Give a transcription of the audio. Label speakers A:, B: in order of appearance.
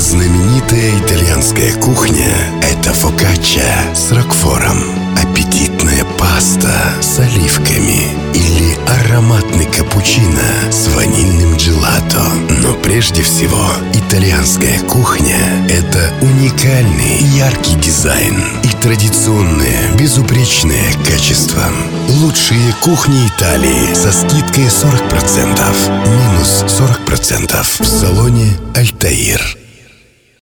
A: Знаменитая итальянская кухня – это фокачча с рокфором, аппетитная паста с оливками или ароматный капучино с ванильным джелато. Но прежде всего итальянская кухня – это уникальный яркий дизайн и традиционное безупречное качество. Лучшие кухни Италии со скидкой 40%, минус 40% в салоне «Альтаир».